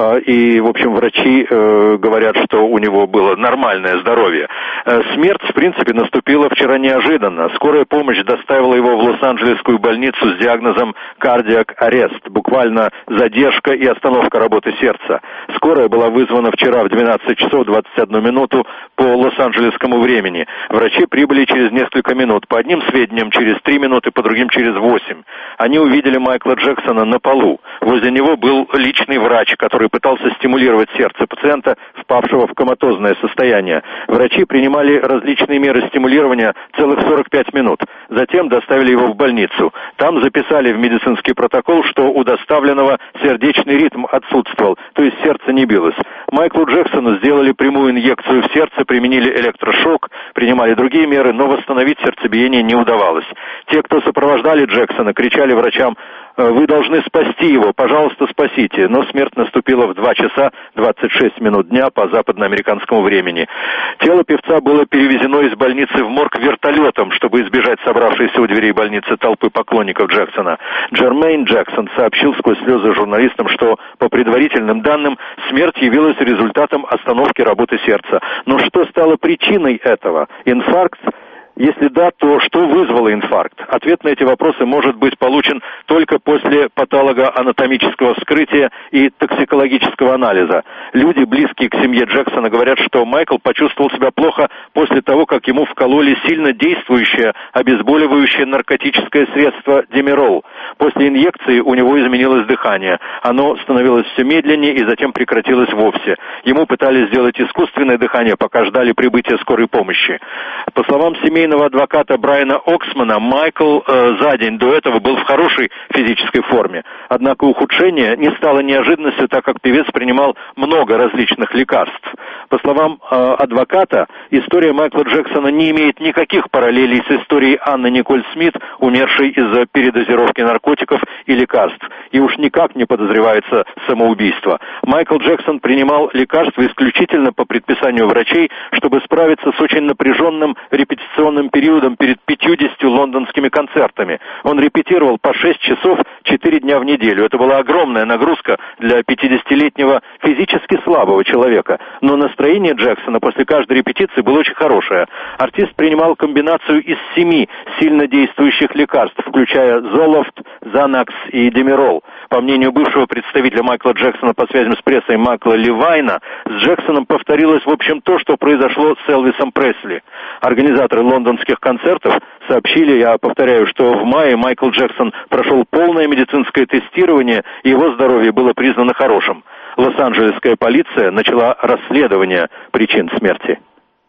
Speaker 3: и, в общем, врачи говорят, что у него было нормальное здоровье. Смерть, в принципе, наступила вчера неожиданно. Скорая помощь доставила его в Лос-Анджелесскую больницу с диагнозом «кардиак арест», буквально задержка и остановка работы сердца. Скорая была вызвана вчера в 12 часов 21 минуту по лос-анджелесскому времени. Врачи прибыли через несколько минут. По одним сведениям через 3 минуты, по другим через 8. Они увидели Майкла Джексона на полу. Возле него был личный врач, который пытался стимулировать сердце пациента, впавшего в коматозное состояние. Врачи принимали различные меры стимулирования целых 45 минут. Затем доставили его в больницу. Там записали в медицинский протокол, что у доставленного сердечный ритм отсутствовал, то есть сердце не билось. Майклу Джексону сделали прямую инъекцию в сердце, применили электрошок, принимали другие меры, но восстановить сердцебиение не удавалось. Те, кто сопровождали Джексона, кричали врачам: «Вы должны спасти его, пожалуйста, спасите». Но смерть наступила в 2 часа 26 минут дня по западноамериканскому времени. Тело певца было перевезено из больницы в морг вертолетом, чтобы избежать собравшейся у дверей больницы толпы поклонников Джексона. Джермейн Джексон сообщил сквозь слезы журналистам, что, по предварительным данным, смерть явилась результатом остановки работы сердца. Но что стало причиной этого? Инфаркт? Если да, то что вызвало инфаркт? Ответ на эти вопросы может быть получен только после патологоанатомического вскрытия и токсикологического анализа. Люди, близкие к семье Джексона, говорят, что Майкл почувствовал себя плохо после того, как ему вкололи сильно действующее обезболивающее наркотическое средство Демирол. После инъекции у него изменилось дыхание. Оно становилось все медленнее и затем прекратилось вовсе. Ему пытались сделать искусственное дыхание, пока ждали прибытия скорой помощи. По словам семейного адвоката Брайана Оксмана, Майкл за день до этого был в хорошей физической форме. Однако ухудшение не стало неожиданностью, так как певец принимал много различных лекарств. По словам адвоката, история Майкла Джексона не имеет никаких параллелей с историей Анны Николь Смит, умершей из-за передозировки наркотиков и лекарств. И уж никак не подозревается самоубийство. Майкл Джексон принимал лекарства исключительно по предписанию врачей, чтобы справиться с очень напряженным репетиционным периодом перед 50 лондонскими концертами. Он репетировал по 6 часов 4 дня в неделю. Это была огромная нагрузка для 50-летнего физически слабого человека. Но настроение Джексона после каждой репетиции было очень хорошее. Артист принимал комбинацию из 7 сильно действующих лекарств, включая Золофт, Занакс и Демирол. По мнению бывшего представителя Майкла Джексона по связям с прессой Майкла Левайна, с Джексоном повторилось, в общем, то, что произошло с Элвисом Пресли. Организаторы лондонских концертов сообщили, я повторяю, что в мае Майкл Джексон прошел полное медицинское тестирование, и его здоровье было признано хорошим. Лос-Анджелесская полиция начала расследование причин смерти.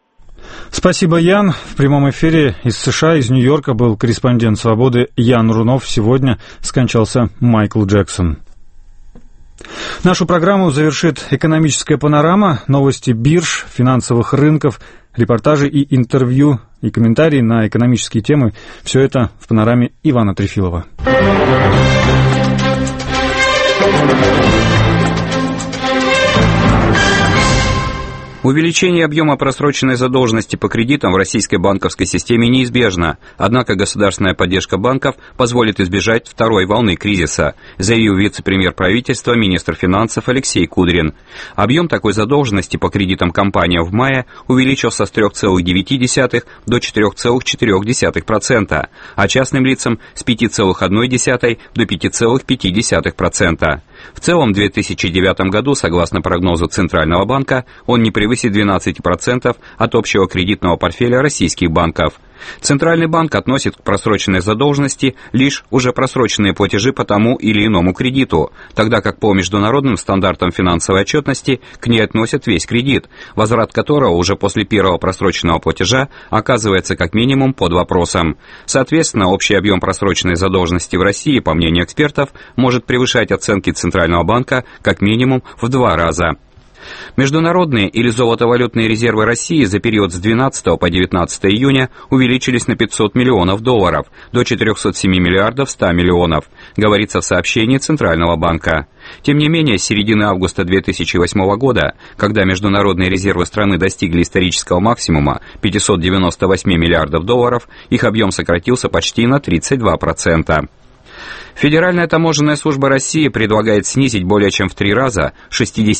Speaker 2: Спасибо, Ян. В прямом эфире из США, из Нью-Йорка был корреспондент «Свободы» Ян Рунов. Сегодня скончался Майкл Джексон. Нашу программу завершит экономическая панорама, новости бирж, финансовых рынков, репортажи и интервью, и комментарии на экономические темы. Все это в панораме Ивана Трефилова.
Speaker 5: Увеличение объема просроченной задолженности по кредитам в российской банковской системе неизбежно, однако государственная поддержка банков позволит избежать второй волны кризиса, заявил вице-премьер правительства, министр финансов Алексей Кудрин. Объем такой задолженности по кредитам компаниям в мае увеличился с 3,9 до 4,4%, а частным лицам с 5,1 до 5,5%. В целом в 2009 году, согласно прогнозу Центрального банка, он не превысит 12% от общего кредитного портфеля российских банков. Центральный банк относит к просроченной задолженности лишь уже просроченные платежи по тому или иному кредиту, тогда как по международным стандартам финансовой отчетности к ней относят весь кредит, возврат которого уже после первого просроченного платежа оказывается как минимум под вопросом. Соответственно, общий объем просроченной задолженности в России, по мнению экспертов, может превышать оценки Центрального банка как минимум в 2 раза. Международные или золотовалютные резервы России за период с 12 по 19 июня увеличились на $500 миллионов до 407 миллиардов 100 миллионов, говорится в сообщении Центрального банка. Тем не менее, с середины августа 2008 года, когда международные резервы страны достигли исторического максимума 598 миллиардов долларов, их объем сократился почти на 32%. Федеральная таможенная служба России предлагает снизить более чем в 3 раза, с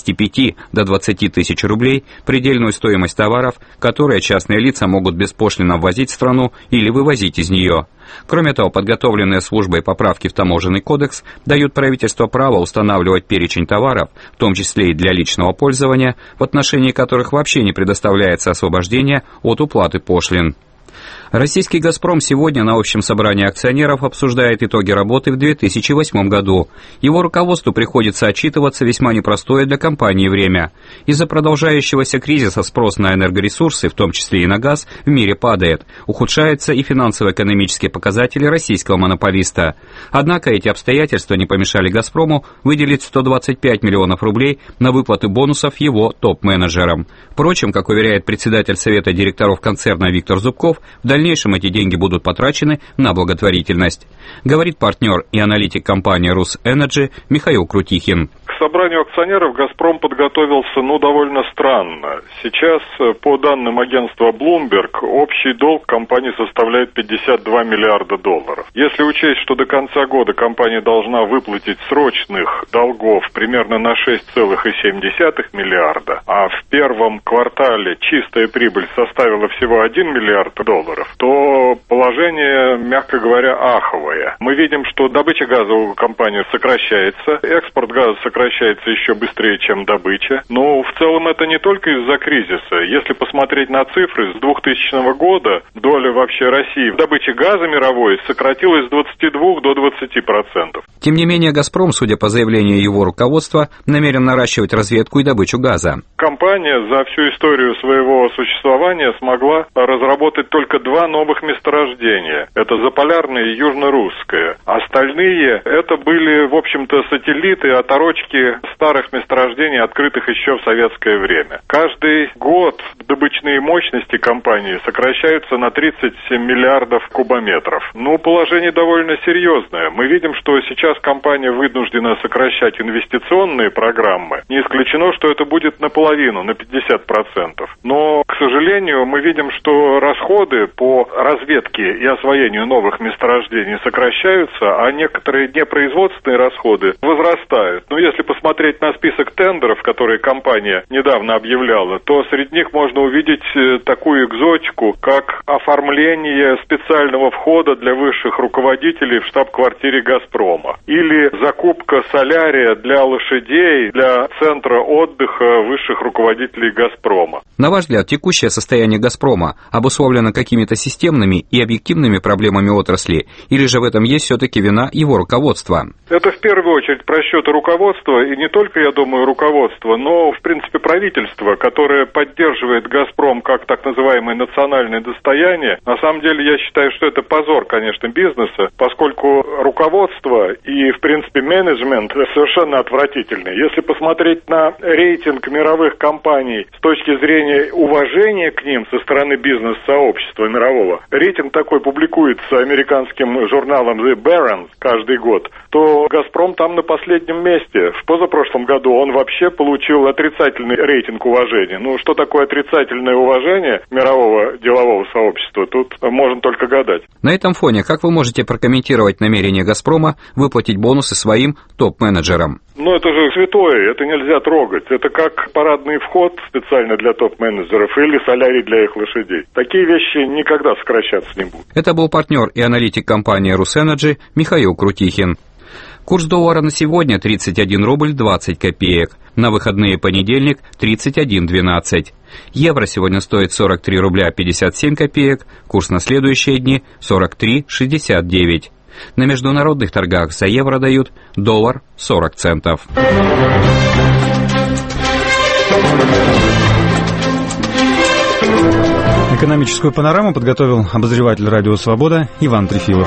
Speaker 5: 65 до 20 тысяч рублей, предельную стоимость товаров, которые частные лица могут беспошлинно ввозить в страну или вывозить из нее. Кроме того, подготовленные службой поправки в Таможенный кодекс дают правительству право устанавливать перечень товаров, в том числе и для личного пользования, в отношении которых вообще не предоставляется освобождение от уплаты пошлин. Российский «Газпром» сегодня на общем собрании акционеров обсуждает итоги работы в 2008 году. Его руководству приходится отчитываться весьма непростое для компании время. Из-за продолжающегося кризиса спрос на энергоресурсы, в том числе и на газ, в мире падает. Ухудшаются и финансово-экономические показатели российского монополиста. Однако эти обстоятельства не помешали «Газпрому» выделить 125 миллионов рублей на выплаты бонусов его топ-менеджерам. Впрочем, как уверяет председатель Совета директоров концерна Виктор Зубков, в дальнейшем эти деньги будут потрачены на благотворительность, говорит партнер и аналитик компании «Русэнерджи» Михаил Крутихин.
Speaker 22: К собранию акционеров «Газпром» подготовился, довольно странно. Сейчас, по данным агентства Bloomberg, общий долг компании составляет 52 миллиарда долларов. Если учесть, что до конца года компания должна выплатить срочных долгов примерно на 6,7 миллиарда, а в первом квартале чистая прибыль составила всего 1 миллиард долларов, то положение, мягко говоря, аховое. Мы видим, что добыча газа у компании сокращается, экспорт газа сокращается еще быстрее, чем добыча. Но в целом это не только из-за кризиса. Если посмотреть на цифры, с 2000 года доля вообще России в добыче газа мировой сократилась с 22 до 20%.
Speaker 5: Тем не менее, «Газпром», судя по заявлению его руководства, намерен наращивать разведку и добычу газа.
Speaker 22: Компания за всю историю своего существования смогла разработать только 2 новых месторождения. Это Заполярное и Южно-Русское. Остальные это были, в общем-то, сателлиты, оторочки старых месторождений, открытых еще в советское время. Каждый год добычные мощности компании сокращаются на 37 миллиардов кубометров. Положение довольно серьезное. Мы видим, что сейчас компания вынуждена сокращать инвестиционные программы. Не исключено, что это будет наполовину, на 50%. Но, к сожалению, мы видим, что расходы по разведке и освоению новых месторождений сокращаются, а некоторые непроизводственные расходы возрастают. Если посмотреть на список тендеров, которые компания недавно объявляла, то среди них можно увидеть такую экзотику, как оформление специального входа для высших руководителей в штаб-квартире «Газпрома» или закупка солярия для лошадей для центра отдыха высших руководителей «Газпрома».
Speaker 5: На ваш взгляд, текущее состояние «Газпрома» обусловлено какими-то это системными и объективными проблемами отрасли, или же в этом есть все-таки вина его руководства?
Speaker 22: Это в первую очередь просчеты руководства, и не только, я думаю, руководства, но, в принципе, правительство, которое поддерживает «Газпром» как так называемое национальное достояние. На самом деле, я считаю, что это позор, конечно, бизнеса, поскольку руководство и, в принципе, менеджмент совершенно отвратительный. Если посмотреть на рейтинг мировых компаний с точки зрения уважения к ним со стороны бизнес-сообщества мирового, рейтинг такой публикуется американским журналом The Barron's каждый год, то «Газпром» там на последнем месте. В позапрошлом году он вообще получил отрицательный рейтинг уважения. Ну, что такое отрицательное уважение мирового делового сообщества, тут можно только гадать.
Speaker 5: На этом фоне, как вы можете прокомментировать намерение «Газпрома» выплатить бонусы своим топ-менеджерам?
Speaker 22: Ну, это же святое, это нельзя трогать. Это как парадный вход специально для топ-менеджеров или солярий для их лошадей. Такие вещи никогда сокращаться не будут.
Speaker 5: Это был партнер и аналитик компании «Русэнерджи» Михаил Крутихин. Курс доллара на сегодня 31 рубль 20 копеек. На выходные понедельник 31.12. Евро сегодня стоит 43 рубля 57 копеек. Курс на следующие дни 43.69. На международных торгах за евро дают доллар 40 центов.
Speaker 2: Экономическую панораму подготовил обозреватель «Радио Свобода» Иван Трефилов.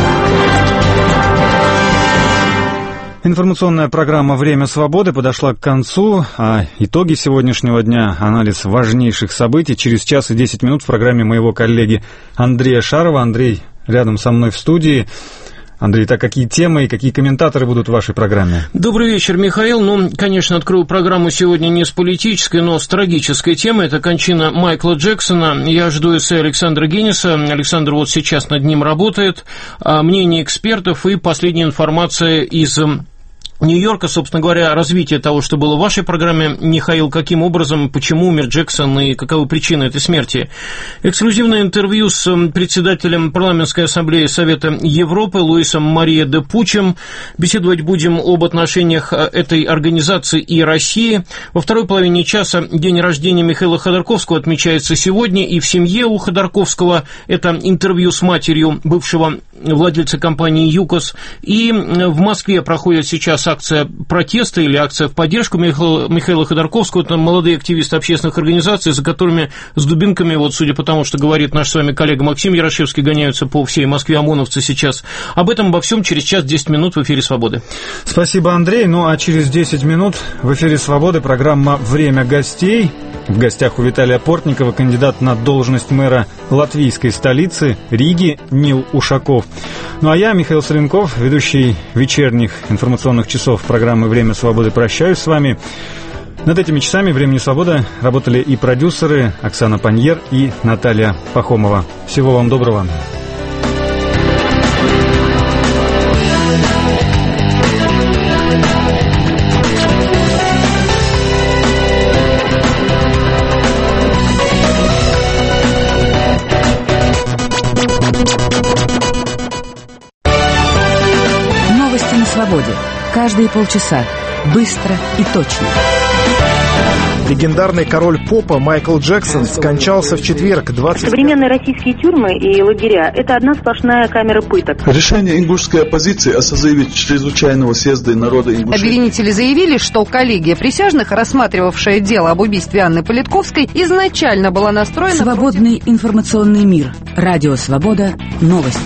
Speaker 2: Информационная программа «Время свободы» подошла к концу, а итоги сегодняшнего дня, анализ важнейших событий через час и 10 минут в программе моего коллеги Андрея Шарова. Андрей рядом со мной в студии. Андрей, так какие темы и какие комментаторы будут в вашей программе?
Speaker 1: Добрый вечер, Михаил. Ну, конечно, открою программу сегодня не с политической, но с трагической темой. Это кончина Майкла Джексона. Я жду эссе Александра Гинниса. Александр вот сейчас над ним работает. Мнение экспертов и последняя информация из Нью-Йорка, собственно говоря, развитие того, что было в вашей программе, Михаил, каким образом, почему умер Джексон и каковы причины этой смерти. Эксклюзивное интервью с председателем парламентской ассамблеи Совета Европы Луисом Мария де Пучем. Беседовать будем об отношениях этой организации и России. Во второй половине часа день рождения Михаила Ходорковского отмечается сегодня, и в семье у Ходорковского это интервью с матерью бывшего владельца компании ЮКОС. И в Москве проходит сейчас акция протеста или акция в поддержку Михаила Ходорковского. Это молодые активисты общественных организаций, за которыми с дубинками, вот судя по тому, что говорит наш с вами коллега Максим Ярошевский, гоняются по всей Москве ОМОНовцы сейчас. Об этом, обо всем через час 10 минут в эфире «Свободы».
Speaker 2: Спасибо, Андрей. Ну а через 10 минут в эфире «Свободы» программа «Время гостей». В гостях у Виталия Портникова кандидат на должность мэра латвийской столицы Риги Нил Ушаков. Ну а я, Михаил Соленков, ведущий вечерних информационных часов программы «Время свободы», прощаюсь с вами. Над этими часами «Времени свободы» работали и продюсеры Оксана Паньер и Наталья Пахомова. Всего вам доброго.
Speaker 6: Новости на свободе. Каждые полчаса. Быстро и точно.
Speaker 4: Легендарный король попа Майкл Джексон скончался в четверг, 20...
Speaker 23: Современные российские тюрьмы и лагеря – это одна сплошная камера пыток.
Speaker 24: Решение ингушской оппозиции о созыве чрезвычайного съезда народа Ингушетии.
Speaker 25: Обвинители заявили, что коллегия присяжных, рассматривавшая дело об убийстве Анны Политковской, изначально была настроена...
Speaker 6: Свободный информационный мир. Радио «Свобода». Новости.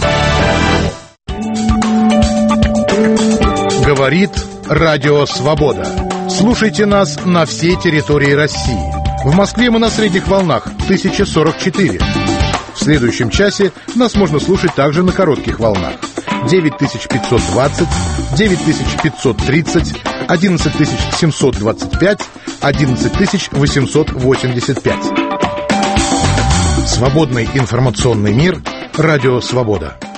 Speaker 26: Говорит Радио Свобода. Слушайте нас на всей территории России. В Москве мы на средних волнах 1044. В следующем часе нас можно слушать также на коротких волнах 9520, 9530, 11725, 11885. Свободный информационный мир. Радио Свобода.